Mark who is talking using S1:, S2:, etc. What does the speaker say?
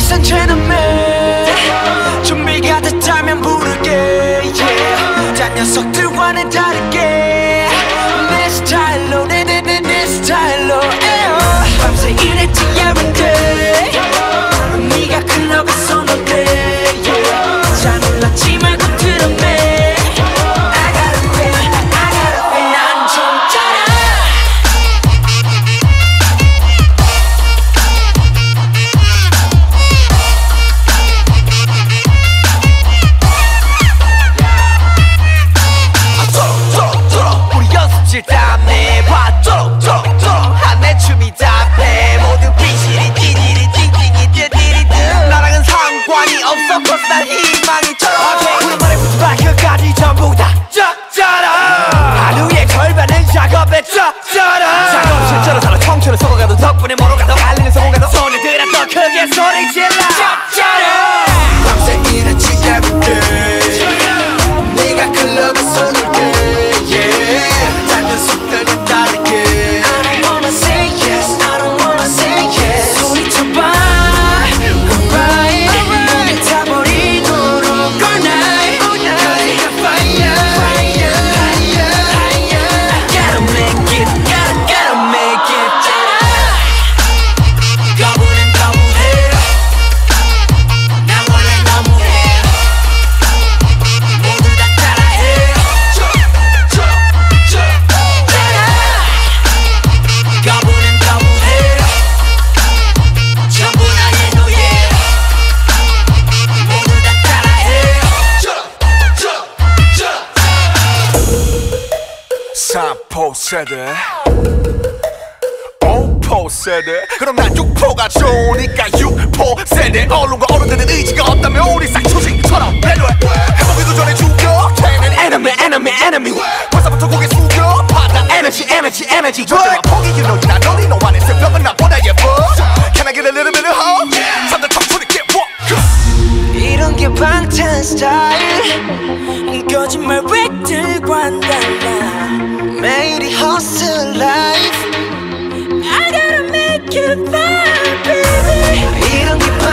S1: gentleman 준비가 됐다면 부르게 yeah. 딴 녀석들과는 다르게 내 스타일로 내 스타일로 밤새 일했지 every day 네가 클럽에 손을 대 yeah. 잘 놀랐지 말고 들었네
S2: 작업실처럼 살아 청춘을 속아가도 덕분에 멀어가도 달리는 성공가도 손을 들어 더 크게 소리 질러
S1: 밤새 일했지 every day 네가 클럽에 손을 대 yeah. 딴 녀석들은 다르게 I don't wanna say yes I don't wanna say yes 소리쳐봐 alright 타버리도록 all night 거리가 fire I gotta make it gotta make it 거부는 거부해 난 원래 너무해 모두 다 따라해 거부는 거부해 전부 나의 노예 모두 다 따라해
S3: 삼포 세대 5포 세대 그럼 난 6포가 좋으니까 6포 세대 언론과 어른들은 의지가 없다면 우리 싹초식처럼 배려해 해보기도 전에 죽여 enemy 벌써부터 고개 숙여 받아 energy 절대 포기기 너희나 너니 너 안에 새벽은 나보다 예뻐 Can I get a little bit of hope? 잠들 청춘이 get walk
S1: 이런 게 방탄 스타일 거짓말 획들과는 달라 매일이 hustle life I gotta make it fun baby 이런 게